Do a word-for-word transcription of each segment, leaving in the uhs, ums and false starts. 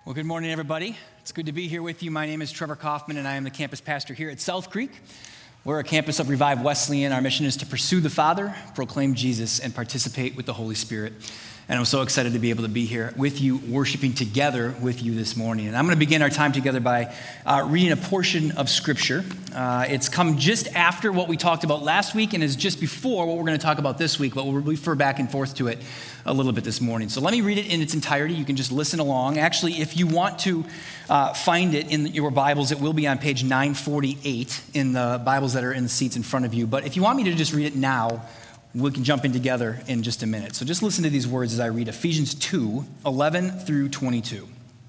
Well, good morning, everybody. It's good to be here with you. My name is Trevor Kaufman, and I am the campus pastor here at South Creek. We're a campus of Revive Wesleyan. Our mission is to pursue the Father, proclaim Jesus, and participate with the Holy Spirit. And I'm so excited to be able to be here with you, worshiping together with you this morning. And I'm going to begin our time together by uh, reading a portion of Scripture. Uh, it's come just after what we talked about last week and is just before what we're going to talk about this week, but we'll refer back and forth to it a little bit this morning. So let me read it in its entirety. You can just listen along. Actually, if you want to uh, find it in your Bibles, it will be on page nine forty-eight in the Bibles that are in the seats in front of you. But if you want me to just read it now, we can jump in together in just a minute. So just listen to these words as I read Ephesians two, eleven through twenty-two.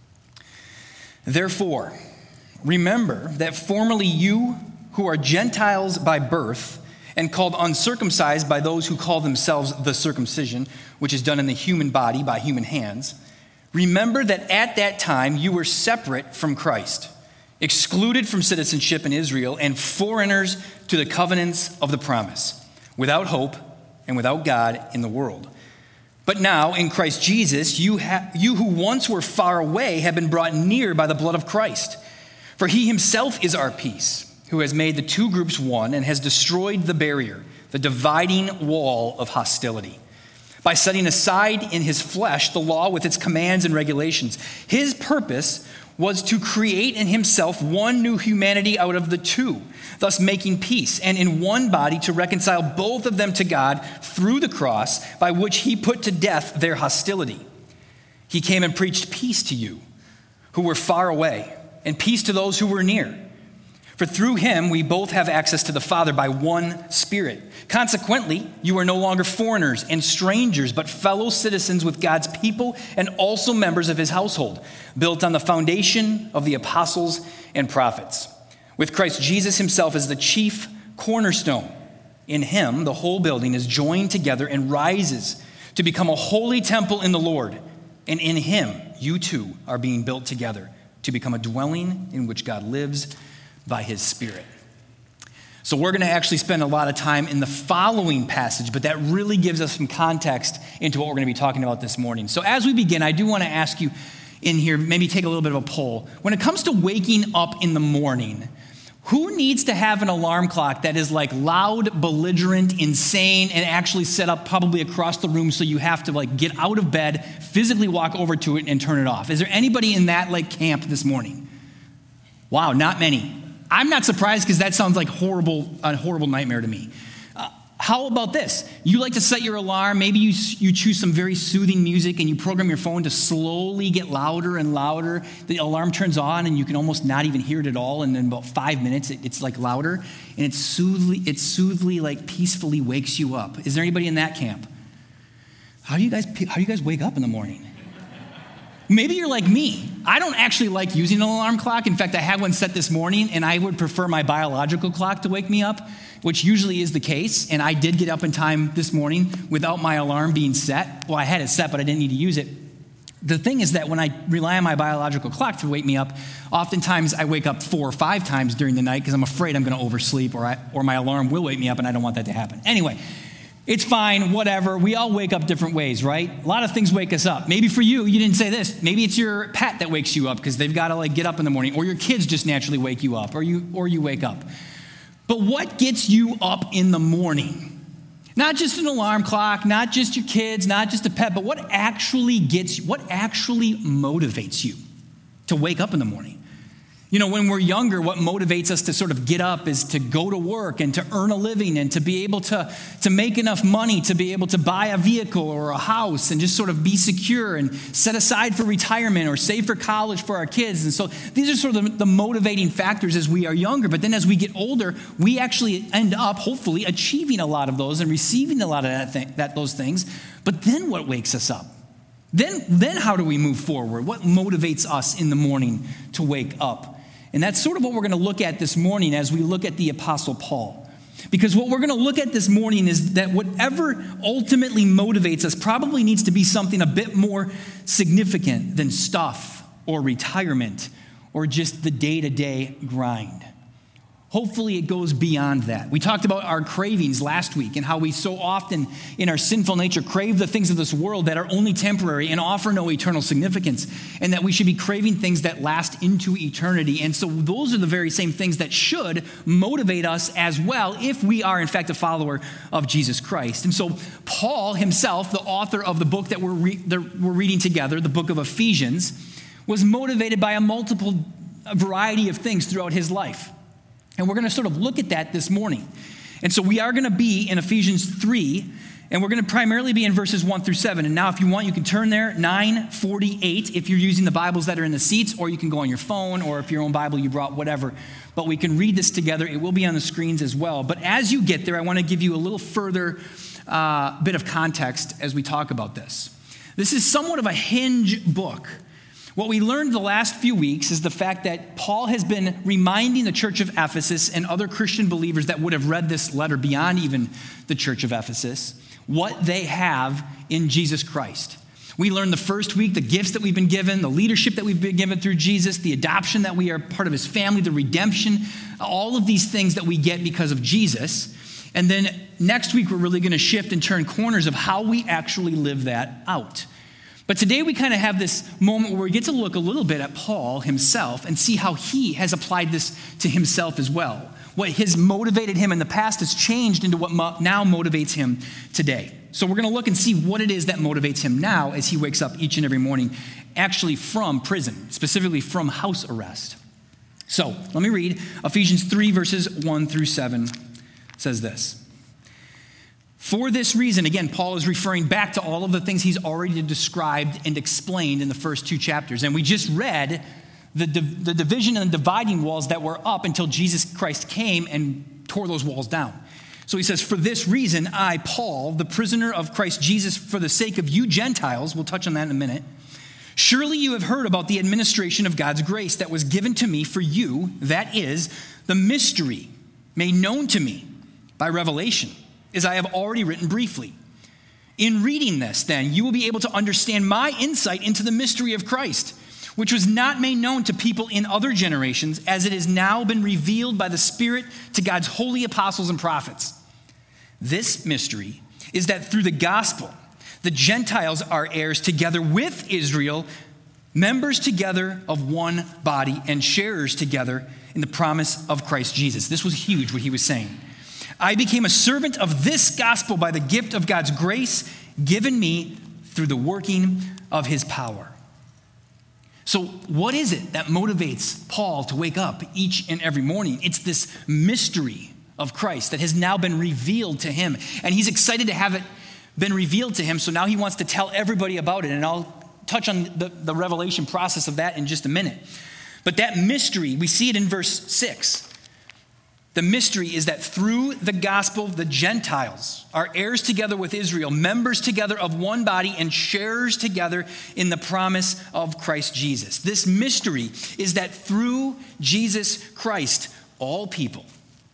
Therefore, remember that formerly you who are Gentiles by birth and called uncircumcised by those who call themselves the circumcision, which is done in the human body by human hands, remember that at that time you were separate from Christ, excluded from citizenship in Israel and foreigners to the covenants of the promise, without hope and without God in the world. But now, in Christ Jesus, you, ha- you who once were far away have been brought near by the blood of Christ. For he himself is our peace, who has made the two groups one and has destroyed the barrier, the dividing wall of hostility, by setting aside in his flesh the law with its commands and regulations. His purpose was to create in himself one new humanity out of the two, thus making peace, and in one body to reconcile both of them to God through the cross, by which he put to death their hostility. He came and preached peace to you who were far away, and peace to those who were near. For through him we both have access to the Father by one Spirit. Consequently, you are no longer foreigners and strangers, but fellow citizens with God's people and also members of his household, built on the foundation of the apostles and prophets, with Christ Jesus himself as the chief cornerstone. In him, the whole building is joined together and rises to become a holy temple in the Lord. And in him, you too are being built together to become a dwelling in which God lives by his Spirit. So we're going to actually spend a lot of time in the following passage, but that really gives us some context into what we're going to be talking about this morning. So as we begin, I do want to ask you in here, maybe take a little bit of a poll. When it comes to waking up in the morning, who needs to have an alarm clock that is like loud, belligerent, insane, and actually set up probably across the room so you have to like get out of bed, physically walk over to it and turn it off? Is there anybody in that like camp this morning? Wow, not many. I'm not surprised because that sounds like horrible, a horrible nightmare to me. Uh, how about this? You like to set your alarm. Maybe you you choose some very soothing music and you program your phone to slowly get louder and louder. The alarm turns on and you can almost not even hear it at all. And in about five minutes, it, it's like louder. And it soothly, it soothly, like peacefully wakes you up. Is there anybody in that camp? How do you guys, how do you guys wake up in the morning? Maybe you're like me. I don't actually like using an alarm clock. In fact, I had one set this morning, and I would prefer my biological clock to wake me up, which usually is the case. And I did get up in time this morning without my alarm being set. Well, I had it set, but I didn't need to use it. The thing is that when I rely on my biological clock to wake me up, oftentimes I wake up four or five times during the night because I'm afraid I'm going to oversleep or, I, or my alarm will wake me up, and I don't want that to happen. Anyway, it's fine, whatever. We all wake up different ways, right? A lot of things wake us up. Maybe for you, you didn't say this. Maybe it's your pet that wakes you up because they've got to like get up in the morning, or your kids just naturally wake you up, or you or you wake up. But what gets you up in the morning? Not just an alarm clock, not just your kids, not just a pet, but what actually gets what actually motivates you to wake up in the morning? You know, when we're younger, what motivates us to sort of get up is to go to work and to earn a living and to be able to, to make enough money to be able to buy a vehicle or a house and just sort of be secure and set aside for retirement or save for college for our kids. And so these are sort of the, the motivating factors as we are younger. But then as we get older, we actually end up hopefully achieving a lot of those and receiving a lot of that, thing, that those things. But then what wakes us up? Then, then how do we move forward? What motivates us in the morning to wake up? And that's sort of what we're going to look at this morning as we look at the Apostle Paul. Because what we're going to look at this morning is that whatever ultimately motivates us probably needs to be something a bit more significant than stuff or retirement or just the day-to-day grind. Hopefully it goes beyond that. We talked about our cravings last week and how we so often in our sinful nature crave the things of this world that are only temporary and offer no eternal significance, and that we should be craving things that last into eternity. And so those are the very same things that should motivate us as well if we are in fact a follower of Jesus Christ. And so Paul himself, the author of the book that we're, re- that we're reading together, the book of Ephesians, was motivated by a multiple a variety of things throughout his life. And we're going to sort of look at that this morning. And so we are going to be in Ephesians three, and we're going to primarily be in verses one through seven. And now if you want, you can turn there, nine forty-eight, if you're using the Bibles that are in the seats, or you can go on your phone, or if your own Bible you brought, whatever. But we can read this together. It will be on the screens as well. But as you get there, I want to give you a little further uh, bit of context as we talk about this. This is somewhat of a hinge book. What we learned the last few weeks is the fact that Paul has been reminding the church of Ephesus and other Christian believers that would have read this letter beyond even the church of Ephesus, what they have in Jesus Christ. We learned the first week the gifts that we've been given, the leadership that we've been given through Jesus, the adoption that we are part of his family, the redemption, all of these things that we get because of Jesus. And then next week, we're really going to shift and turn corners of how we actually live that out. But today we kind of have this moment where we get to look a little bit at Paul himself and see how he has applied this to himself as well. What has motivated him in the past has changed into what mo- now motivates him today. So we're going to look and see what it is that motivates him now as he wakes up each and every morning, actually from prison, specifically from house arrest. So let me read Ephesians three, verses one through seven. It says this. For this reason, again, Paul is referring back to all of the things he's already described and explained in the first two chapters. And we just read the, div- the division and the dividing walls that were up until Jesus Christ came and tore those walls down. So he says, for this reason, I, Paul, the prisoner of Christ Jesus, for the sake of you Gentiles, we'll touch on that in a minute, surely you have heard about the administration of God's grace that was given to me for you, that is, the mystery made known to me by revelation, as I have already written briefly. In reading this, then, you will be able to understand my insight into the mystery of Christ, which was not made known to people in other generations, as it has now been revealed by the Spirit to God's holy apostles and prophets. This mystery is that through the gospel, the Gentiles are heirs together with Israel, members together of one body, and sharers together in the promise of Christ Jesus. This was huge, what he was saying. I became a servant of this gospel by the gift of God's grace given me through the working of his power. So what is it that motivates Paul to wake up each and every morning? It's this mystery of Christ that has now been revealed to him. And he's excited to have it been revealed to him, so now he wants to tell everybody about it. And I'll touch on the, the revelation process of that in just a minute. But that mystery, we see it in verse six. The mystery is that through the gospel, the Gentiles are heirs together with Israel, members together of one body, and sharers together in the promise of Christ Jesus. This mystery is that through Jesus Christ, all people,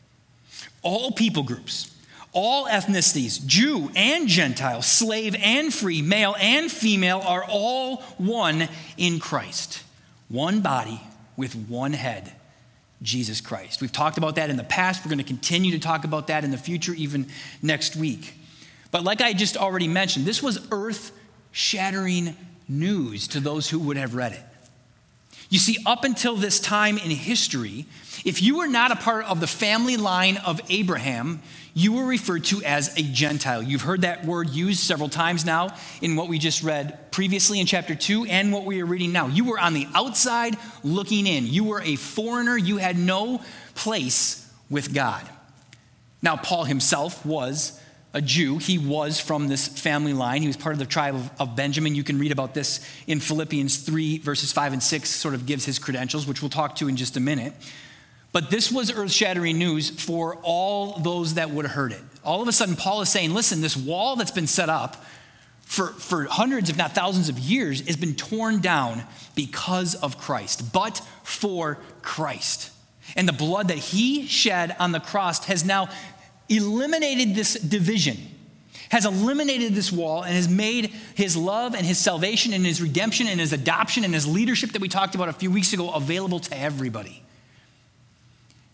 all people groups, all ethnicities, Jew and Gentile, slave and free, male and female, are all one in Christ. One body with one head, Jesus Christ. We've talked about that in the past. We're going to continue to talk about that in the future, even next week. But like I just already mentioned, this was earth-shattering news to those who would have read it. You see, up until this time in history, if you were not a part of the family line of Abraham, you were referred to as a Gentile. You've heard that word used several times now in what we just read previously in chapter two and what we are reading now. You were on the outside looking in. You were a foreigner. You had no place with God. Now, Paul himself was a Jew. He was from this family line. He was part of the tribe of, of Benjamin. You can read about this in Philippians three, verses five and six, sort of gives his credentials, which we'll talk to in just a minute. But this was earth-shattering news for all those that would have heard it. All of a sudden, Paul is saying, listen, this wall that's been set up for, for hundreds, if not thousands of years, has been torn down because of Christ, but for Christ. And the blood that he shed on the cross has now eliminated this division, has eliminated this wall, and has made his love and his salvation and his redemption and his adoption and his leadership that we talked about a few weeks ago available to everybody.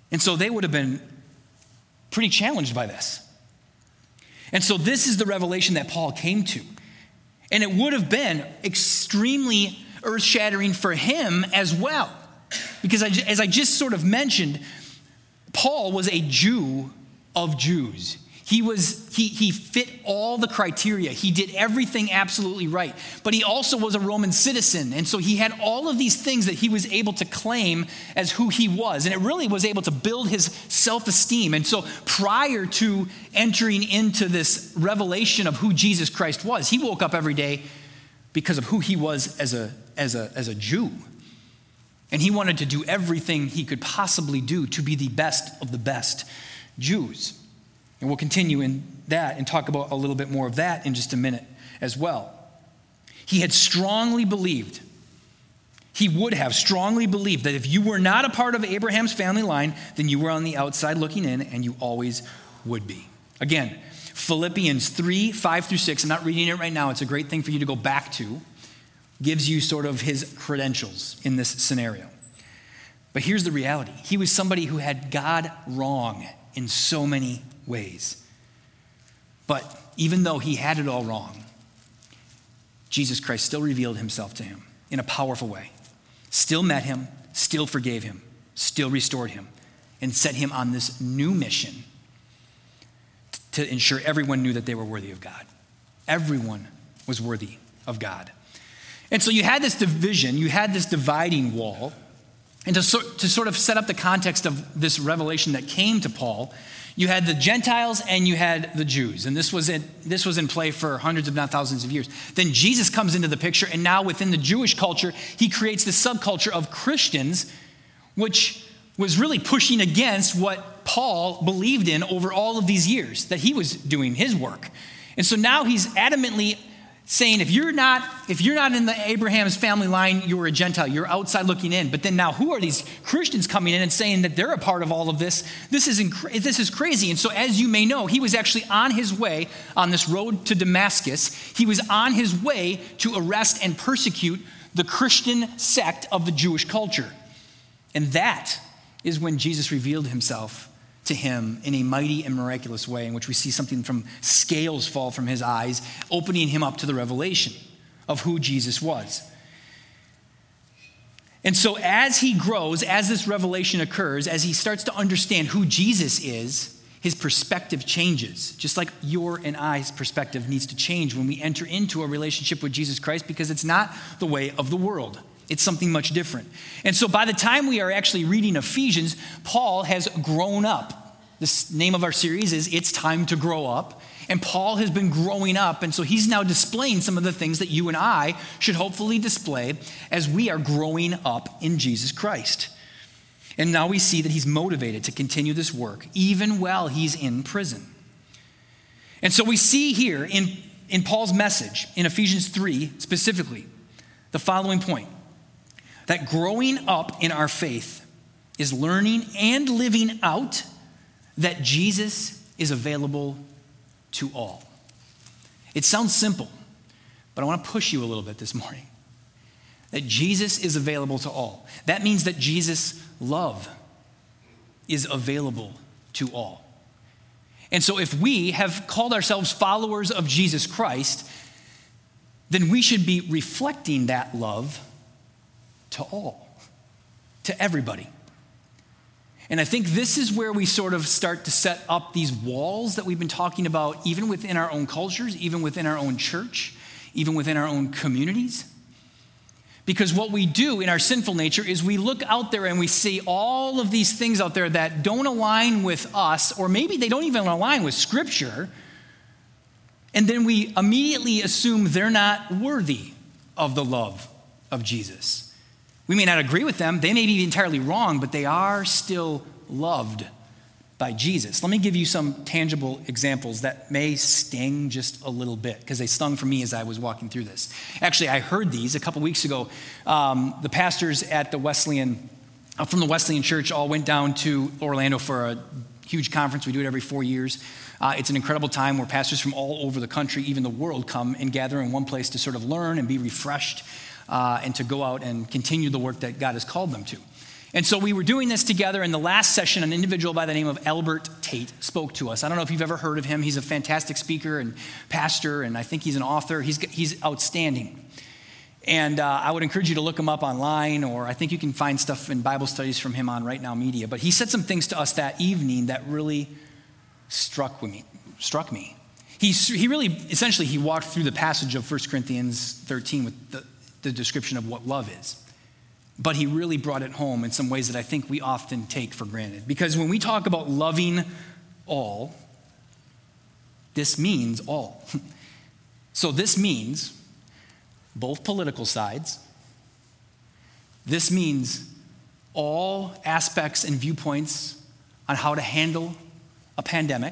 And so they would have been pretty challenged by this. And so this is the revelation that Paul came to. And it would have been extremely earth-shattering for him as well. Because I, as I just sort of mentioned, Paul was a Jew of Jews. He was he he fit all the criteria. He did everything absolutely right. But he also was a Roman citizen. And so he had all of these things that he was able to claim as who he was. And it really was able to build his self-esteem. And so prior to entering into this revelation of who Jesus Christ was, he woke up every day because of who he was as a as a as a Jew. And he wanted to do everything he could possibly do to be the best of the best Jews. And we'll continue in that and talk about a little bit more of that in just a minute as well. He had strongly believed, he would have strongly believed that if you were not a part of Abraham's family line, then you were on the outside looking in, and you always would be. Again, Philippians three, five through six, I'm not reading it right now, it's a great thing for you to go back to, gives you sort of his credentials in this scenario. But here's the reality. He was somebody who had God wrong in so many ways. But even though he had it all wrong, Jesus Christ still revealed himself to him in a powerful way, still met him, still forgave him, still restored him, and set him on this new mission to ensure everyone knew that they were worthy of God. Everyone was worthy of God. And so you had this division, you had this dividing wall. And to, so, to sort of set up the context of this revelation that came to Paul, you had the Gentiles and you had the Jews. And this was in, this was in play for hundreds, if not thousands of years. Then Jesus comes into the picture, and now within the Jewish culture, he creates this subculture of Christians, which was really pushing against what Paul believed in over all of these years that he was doing his work. And so now he's adamantly saying, if you're not, if you're not in the Abraham's family line, you're a Gentile. You're outside looking in. But then now, who are these Christians coming in and saying that they're a part of all of this? This is inc- this is crazy. And so, as you may know, he was actually on his way on this road to Damascus. He was on his way to arrest and persecute the Christian sect of the Jewish culture. And that is when Jesus revealed himself to him in a mighty and miraculous way, in which we see something from scales fall from his eyes, opening him up to the revelation of who Jesus was. And so as he grows, as this revelation occurs, as he starts to understand who Jesus is, his perspective changes. Just like your and I's perspective needs to change when we enter into a relationship with Jesus Christ, because it's not the way of the world. It's something much different. And so by the time we are actually reading Ephesians, Paul has grown up. The name of our series is It's Time to Grow Up. And Paul has been growing up, and so he's now displaying some of the things that you and I should hopefully display as we are growing up in Jesus Christ. And now we see that he's motivated to continue this work, even while he's in prison. And so we see here in, in Paul's message, in Ephesians three specifically, the following point. That growing up in our faith is learning and living out that Jesus is available to all. It sounds simple, but I want to push you a little bit this morning. That Jesus is available to all. That means that Jesus' love is available to all. And so if we have called ourselves followers of Jesus Christ, then we should be reflecting that love to all, to everybody. And I think this is where we sort of start to set up these walls that we've been talking about, even within our own cultures, even within our own church, even within our own communities. Because what we do in our sinful nature is we look out there and we see all of these things out there that don't align with us, or maybe they don't even align with Scripture, and then we immediately assume they're not worthy of the love of Jesus. We may not agree with them. They may be entirely wrong, but they are still loved by Jesus. Let me give you some tangible examples that may sting just a little bit, because they stung for me as I was walking through this. Actually, I heard these a couple weeks ago. Um, the pastors at the Wesleyan, uh, from the Wesleyan Church, all went down to Orlando for a huge conference. We do it every four years. Uh, it's an incredible time where pastors from all over the country, even the world, come and gather in one place to sort of learn and be refreshed. Uh, and to go out and continue the work that God has called them to. And so we were doing this together. In the last session, an individual by the name of Albert Tate spoke to us. I don't know if you've ever heard of him. He's a fantastic speaker and pastor, and I think he's an author. He's, he's outstanding. And uh, I would encourage you to look him up online, or I think you can find stuff in Bible studies from him on Right Now Media. But he said some things to us that evening that really struck me. Struck me. He, he really, essentially, he walked through the passage of First Corinthians thirteen with the, the description of what love is. But he really brought it home in some ways that I think we often take for granted. Because when we talk about loving all, this means all. So this means both political sides. This means all aspects and viewpoints on how to handle a pandemic.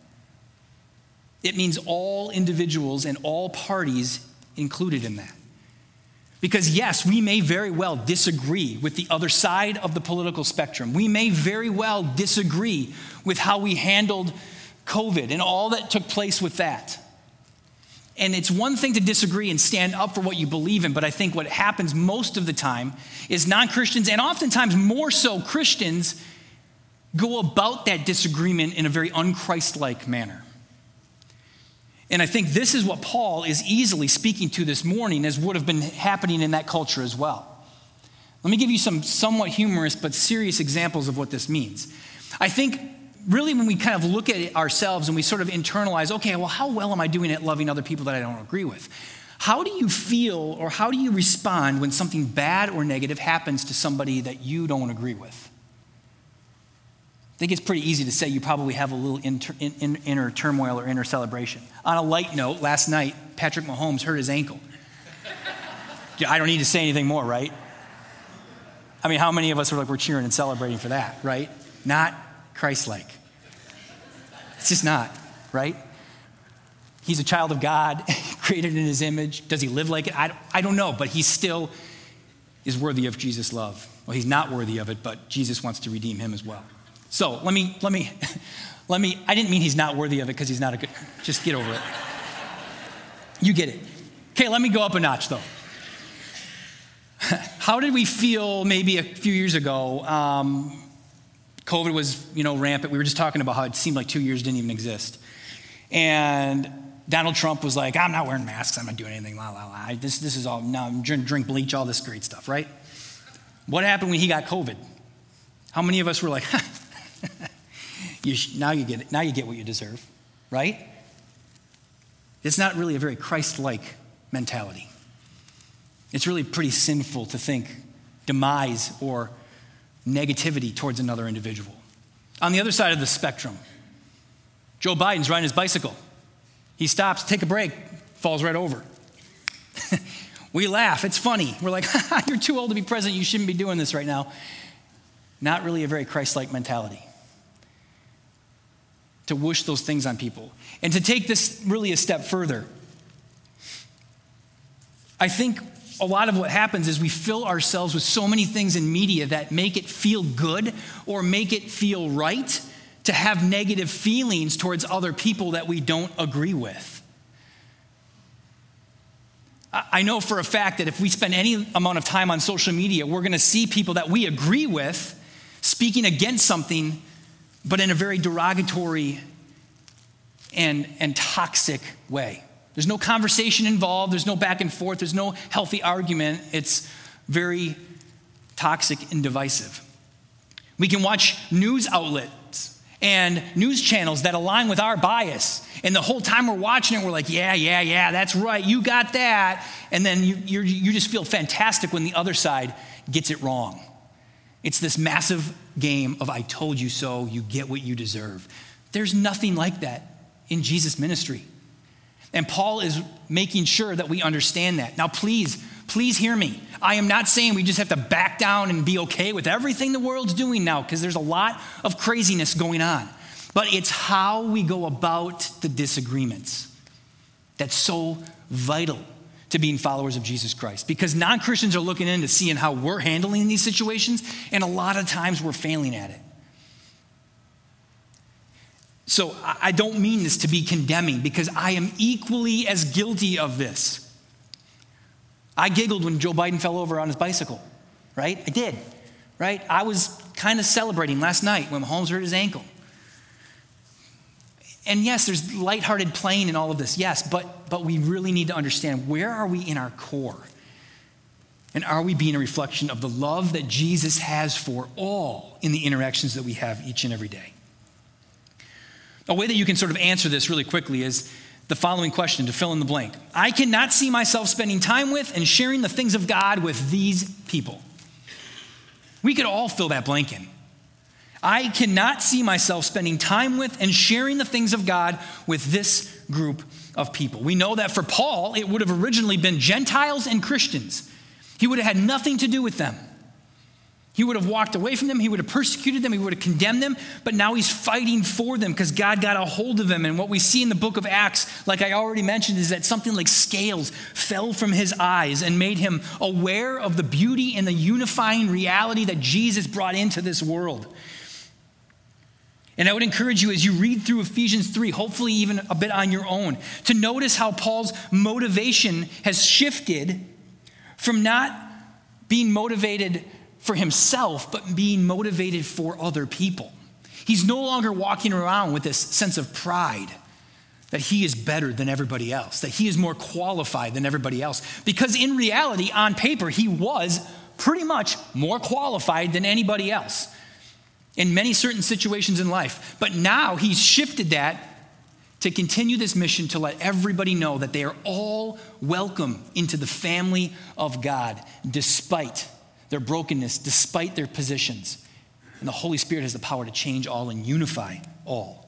It means all individuals and all parties included in that. Because yes, we may very well disagree with the other side of the political spectrum. We may very well disagree with how we handled COVID and all that took place with that. And it's one thing to disagree and stand up for what you believe in, but I think what happens most of the time is non-Christians, and oftentimes more so Christians, go about that disagreement in a very un-Christ-like manner. And I think this is what Paul is easily speaking to this morning, as would have been happening in that culture as well. Let me give you some somewhat humorous but serious examples of what this means. I think really when we kind of look at it ourselves and we sort of internalize, okay, well, how well am I doing at loving other people that I don't agree with? How do you feel or how do you respond when something bad or negative happens to somebody that you don't agree with? I think it's pretty easy to say you probably have a little inter, in, in, inner turmoil or inner celebration. On a light note, last night, Patrick Mahomes hurt his ankle. I don't need to say anything more, right? I mean, how many of us are like, we're cheering and celebrating for that, right? Not Christ-like. It's just not, right? He's a child of God, created in his image. Does he live like it? I, I don't know, but he still is worthy of Jesus' love. Well, he's not worthy of it, but Jesus wants to redeem him as well. So let me, let me, let me, I didn't mean he's not worthy of it because he's not a good, just get over it. You get it. Okay, let me go up a notch though. How did we feel maybe a few years ago? Um, COVID was, you know, rampant. We were just talking about how it seemed like two years didn't even exist. And Donald Trump was like, I'm not wearing masks. I'm not doing anything, la, la, la. This, this is all, no, I'm drink, drink bleach, all this great stuff, right? What happened when he got COVID? How many of us were like, you sh- now you get it. Now you get what you deserve, right? It's not really a very Christ-like mentality. It's really pretty sinful to think demise or negativity towards another individual. On the other side of the spectrum, Joe Biden's riding his bicycle. He stops, take a break, falls right over. We laugh. It's funny. We're like, you're too old to be president. You shouldn't be doing this right now. Not really a very Christ-like mentality. To wish those things on people. And to take this really a step further, I think a lot of what happens is we fill ourselves with so many things in media that make it feel good or make it feel right to have negative feelings towards other people that we don't agree with. I know for a fact that if we spend any amount of time on social media, we're going to see people that we agree with speaking against something, but in a very derogatory and, and toxic way. There's no conversation involved. There's no back and forth. There's no healthy argument. It's very toxic and divisive. We can watch news outlets and news channels that align with our bias. And the whole time we're watching it, we're like, yeah, yeah, yeah, that's right. You got that. And then you, you're, you just feel fantastic when the other side gets it wrong. It's this massive game of I told you so, you get what you deserve. There's nothing like that in Jesus' ministry. And Paul is making sure that we understand that. Now, please, please hear me. I am not saying we just have to back down and be okay with everything the world's doing now, because there's a lot of craziness going on. But it's how we go about the disagreements that's so vital to being followers of Jesus Christ. Because non-Christians are looking into seeing how we're handling these situations, and a lot of times we're failing at it. So I don't mean this to be condemning, because I am equally as guilty of this. I giggled when Joe Biden fell over on his bicycle, right? I did. right? I was kind of celebrating last night when Mahomes hurt his ankle. And yes, there's lighthearted playing in all of this, yes, but, but we really need to understand, where are we in our core? And are we being a reflection of the love that Jesus has for all in the interactions that we have each and every day? A way that you can sort of answer this really quickly is the following question to fill in the blank. I cannot see myself spending time with and sharing the things of God with these people. We could all fill that blank in. I cannot see myself spending time with and sharing the things of God with this group of people. We know that for Paul, it would have originally been Gentiles and Christians. He would have had nothing to do with them. He would have walked away from them. He would have persecuted them. He would have condemned them. But now he's fighting for them because God got a hold of him. And what we see in the book of Acts, like I already mentioned, is that something like scales fell from his eyes and made him aware of the beauty and the unifying reality that Jesus brought into this world. And I would encourage you, as you read through Ephesians three, hopefully even a bit on your own, to notice how Paul's motivation has shifted from not being motivated for himself, but being motivated for other people. He's no longer walking around with this sense of pride that he is better than everybody else, that he is more qualified than everybody else. Because in reality, on paper, he was pretty much more qualified than anybody else in many certain situations in life. But now he's shifted that to continue this mission to let everybody know that they are all welcome into the family of God, despite their brokenness, despite their positions. And the Holy Spirit has the power to change all and unify all.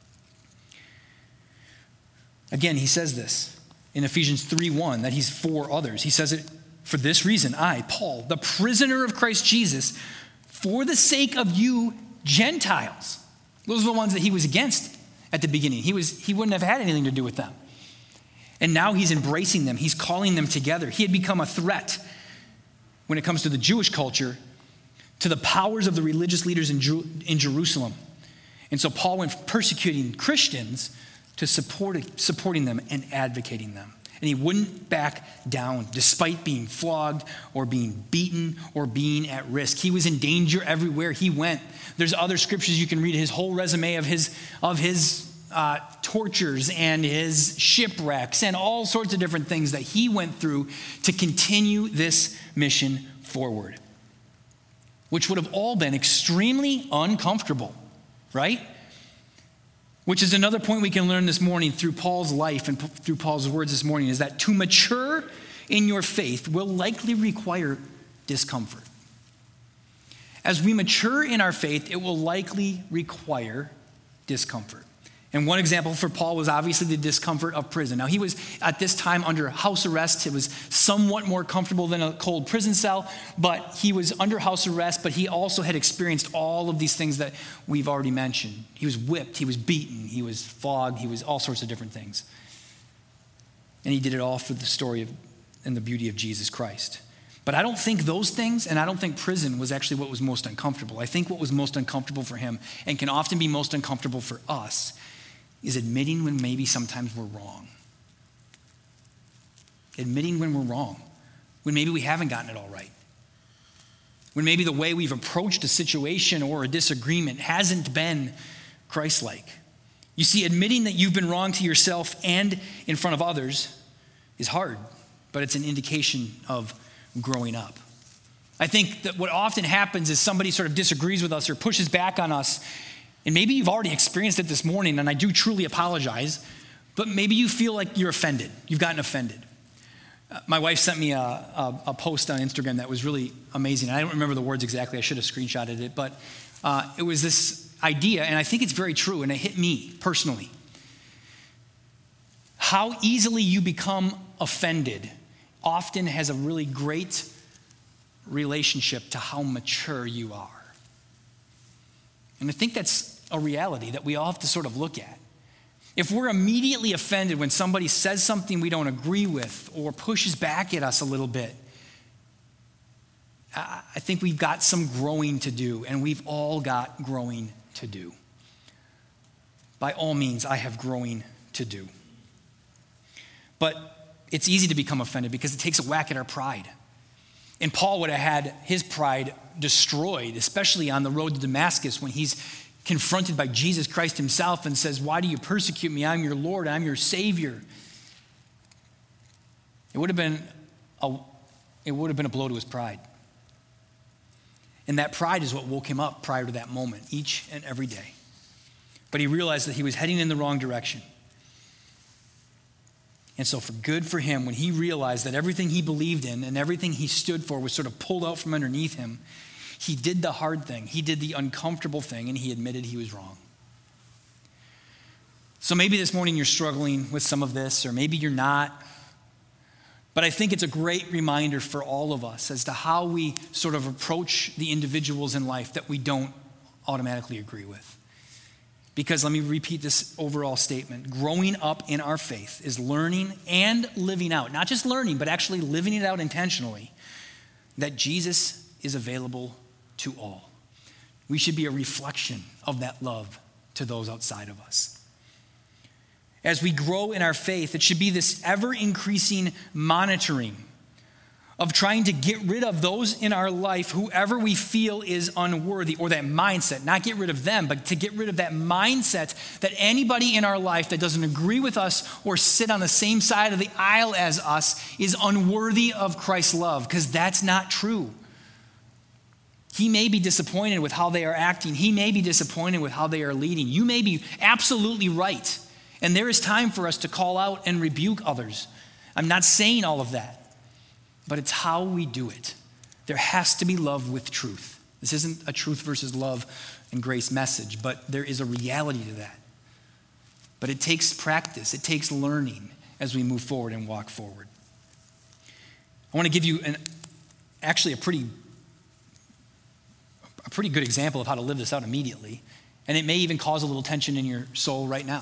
Again, he says this in Ephesians three one, that he's for others. He says it, for this reason, I, Paul, the prisoner of Christ Jesus, for the sake of you Gentiles. Those are the ones that he was against at the beginning. He was he wouldn't have had anything to do with them. And now he's embracing them. He's calling them together. He had become a threat when it comes to the Jewish culture, to the powers of the religious leaders in, Jer- in Jerusalem. And so Paul went from persecuting Christians to support, supporting them and advocating them. And he wouldn't back down despite being flogged or being beaten or being at risk. He was in danger everywhere he went. There's other scriptures you can read, his whole resume of his, of his uh, tortures and his shipwrecks and all sorts of different things that he went through to continue this mission forward, which would have all been extremely uncomfortable, right? Which is another point we can learn this morning through Paul's life and through Paul's words this morning, is that to mature in your faith will likely require discomfort. As we mature in our faith, it will likely require discomfort. And one example for Paul was obviously the discomfort of prison. Now, he was at this time under house arrest. It was somewhat more comfortable than a cold prison cell, but he was under house arrest, but he also had experienced all of these things that we've already mentioned. He was whipped, he was beaten, he was flogged, he was all sorts of different things. And he did it all for the story of and the beauty of Jesus Christ. But I don't think those things, and I don't think prison was actually what was most uncomfortable. I think what was most uncomfortable for him, and can often be most uncomfortable for us, is admitting when maybe sometimes we're wrong. Admitting when we're wrong. When maybe we haven't gotten it all right. When maybe the way we've approached a situation or a disagreement hasn't been Christ-like. You see, admitting that you've been wrong to yourself and in front of others is hard, but it's an indication of growing up. I think that what often happens is somebody sort of disagrees with us or pushes back on us. And maybe you've already experienced it this morning, and I do truly apologize, but maybe you feel like you're offended. You've gotten offended. Uh, my wife sent me a, a, a post on Instagram that was really amazing. I don't remember the words exactly. I should have screenshotted it, but uh, it was this idea, and I think it's very true, and it hit me personally. How easily you become offended often has a really great relationship to how mature you are. And I think that's a reality that we all have to sort of look at. If we're immediately offended when somebody says something we don't agree with or pushes back at us a little bit, I think we've got some growing to do, and we've all got growing to do. By all means, I have growing to do. But it's easy to become offended because it takes a whack at our pride. And Paul would have had his pride destroyed, especially on the road to Damascus when he's confronted by Jesus Christ himself and says, "Why do you persecute me? I'm your Lord, I'm your Savior." It would have been a, it would have been a blow to his pride. And that pride is what woke him up prior to that moment, each and every day. But he realized that he was heading in the wrong direction. And so for good for him, when he realized that everything he believed in and everything he stood for was sort of pulled out from underneath him, he did the hard thing. He did the uncomfortable thing, and he admitted he was wrong. So maybe this morning you're struggling with some of this, or maybe you're not. But I think it's a great reminder for all of us as to how we sort of approach the individuals in life that we don't automatically agree with. Because let me repeat this overall statement. Growing up in our faith is learning and living out, not just learning, but actually living it out intentionally, that Jesus is available to all. We should be a reflection of that love to those outside of us. As we grow in our faith, it should be this ever-increasing monitoring of trying to get rid of those in our life, whoever we feel is unworthy, or that mindset, not get rid of them, but to get rid of that mindset that anybody in our life that doesn't agree with us or sit on the same side of the aisle as us is unworthy of Christ's love, because that's not true. He may be disappointed with how they are acting. He may be disappointed with how they are leading. You may be absolutely right. And there is time for us to call out and rebuke others. I'm not saying all of that, but it's how we do it. There has to be love with truth. This isn't a truth versus love and grace message, but there is a reality to that. But it takes practice. It takes learning as we move forward and walk forward. I want to give you an, actually a pretty, a pretty good example of how to live this out immediately. And it may even cause a little tension in your soul right now.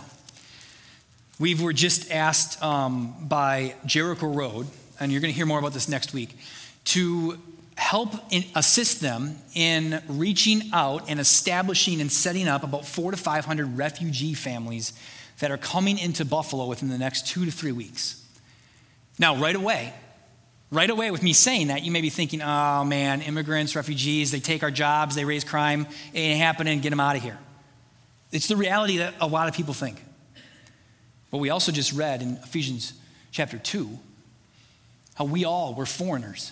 We were just asked um, by Jericho Road, and you're going to hear more about this next week, to help in, assist them in reaching out and establishing and setting up about four to five hundred refugee families that are coming into Buffalo within the next two to three weeks. Now, right away, right away with me saying that, you may be thinking, oh man, immigrants, refugees, they take our jobs, they raise crime, it ain't happening, get them out of here. It's the reality that a lot of people think. But we also just read in Ephesians chapter two how we all were foreigners.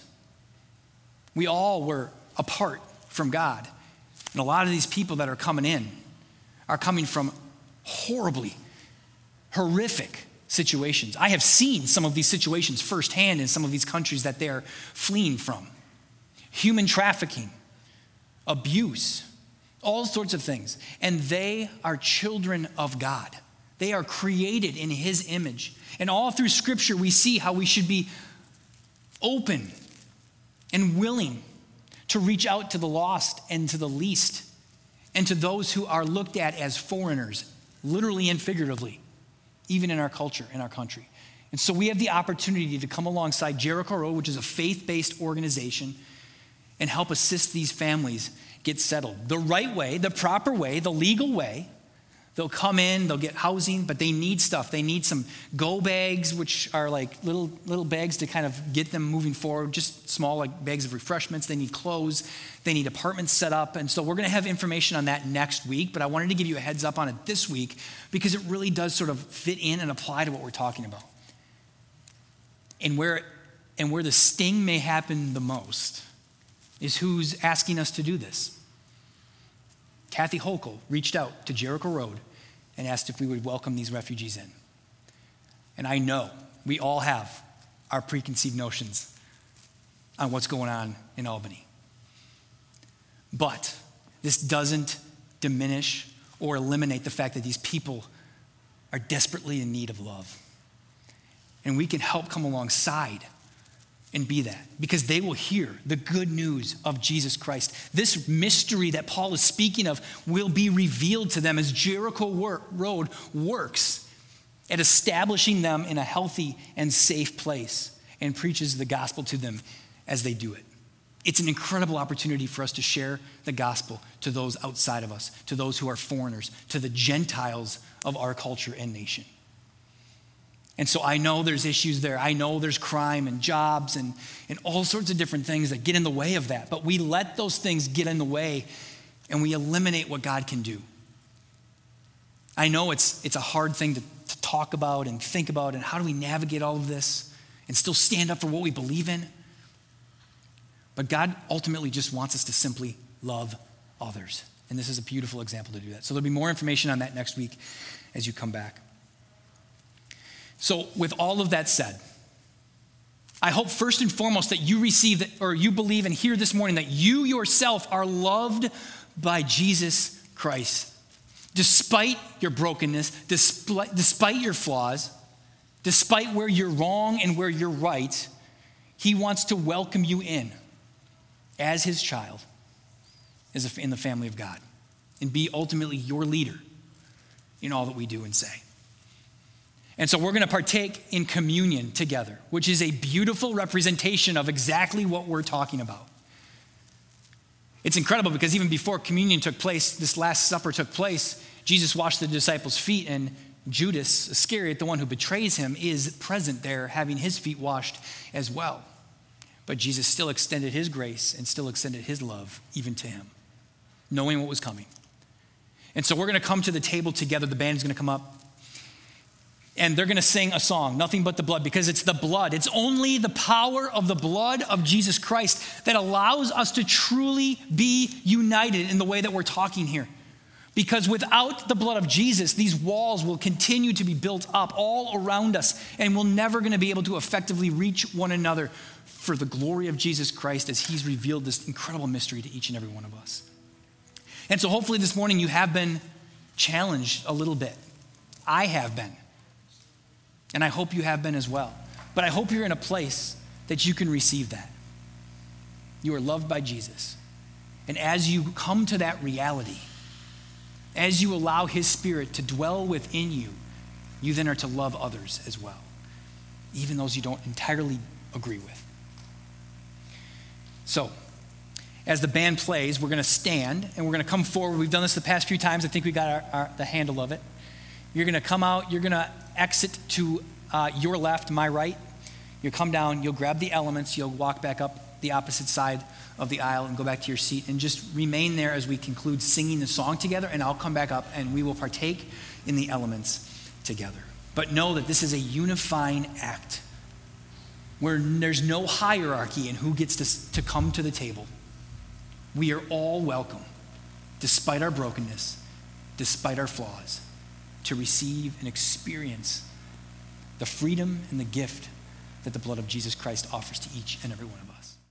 We all were apart from God. And a lot of these people that are coming in are coming from horribly, horrific situations. I have seen some of these situations firsthand in some of these countries that they're fleeing from. Human trafficking, abuse, all sorts of things. And they are children of God. They are created in his image. And all through Scripture, we see how we should be open and willing to reach out to the lost and to the least and to those who are looked at as foreigners, literally and figuratively, even in our culture, in our country. And so we have the opportunity to come alongside Jericho Road, which is a faith-based organization, and help assist these families get settled. The right way, the proper way, the legal way. They'll come in, they'll get housing, but they need stuff. They need some go bags, which are like little little bags to kind of get them moving forward, just small like bags of refreshments. They need clothes. They need apartments set up. And so we're going to have information on that next week, but I wanted to give you a heads up on it this week because it really does sort of fit in and apply to what we're talking about. And where, and where the sting may happen the most is who's asking us to do this. Kathy Hochul reached out to Jericho Road and asked if we would welcome these refugees in. And I know we all have our preconceived notions on what's going on in Albany. But this doesn't diminish or eliminate the fact that these people are desperately in need of love. And we can help come alongside and be that, because they will hear the good news of Jesus Christ. This mystery that Paul is speaking of will be revealed to them as Jericho Road works at establishing them in a healthy and safe place and preaches the gospel to them as they do it. It's an incredible opportunity for us to share the gospel to those outside of us, to those who are foreigners, to the Gentiles of our culture and nation. And so I know there's issues there. I know there's crime and jobs and, and all sorts of different things that get in the way of that. But we let those things get in the way and we eliminate what God can do. I know it's, it's a hard thing to, to talk about and think about, and how do we navigate all of this and still stand up for what we believe in? But God ultimately just wants us to simply love others. And this is a beautiful example to do that. So there'll be more information on that next week as you come back. So with all of that said, I hope first and foremost that you receive that, or you believe and hear this morning that you yourself are loved by Jesus Christ. Despite your brokenness, despite, despite your flaws, despite where you're wrong and where you're right, he wants to welcome you in as his child as in the family of God and be ultimately your leader in all that we do and say. And so we're going to partake in communion together, which is a beautiful representation of exactly what we're talking about. It's incredible because even before communion took place, this Last Supper took place, Jesus washed the disciples' feet, and Judas Iscariot, the one who betrays him, is present there having his feet washed as well. But Jesus still extended his grace and still extended his love even to him, knowing what was coming. And so we're going to come to the table together. The band is going to come up. And they're going to sing a song, Nothing But the Blood, because it's the blood. It's only the power of the blood of Jesus Christ that allows us to truly be united in the way that we're talking here. Because without the blood of Jesus, these walls will continue to be built up all around us, and we're never going to be able to effectively reach one another for the glory of Jesus Christ as he's revealed this incredible mystery to each and every one of us. And so hopefully this morning you have been challenged a little bit. I have been. And I hope you have been as well. But I hope you're in a place that you can receive that. You are loved by Jesus. And as you come to that reality, as you allow his Spirit to dwell within you, you then are to love others as well, even those you don't entirely agree with. So, as the band plays, we're going to stand and we're going to come forward. We've done this the past few times. I think we got our, our, the handle of it. You're going to come out. You're going to exit to uh, your left, my right. You'll come down. You'll grab the elements. You'll walk back up the opposite side of the aisle and go back to your seat and just remain there as we conclude singing the song together, and I'll come back up and we will partake in the elements together. But know that this is a unifying act where there's no hierarchy in who gets to, to come to the table. We are all welcome, despite our brokenness, despite our flaws, to receive and experience the freedom and the gift that the blood of Jesus Christ offers to each and every one of us.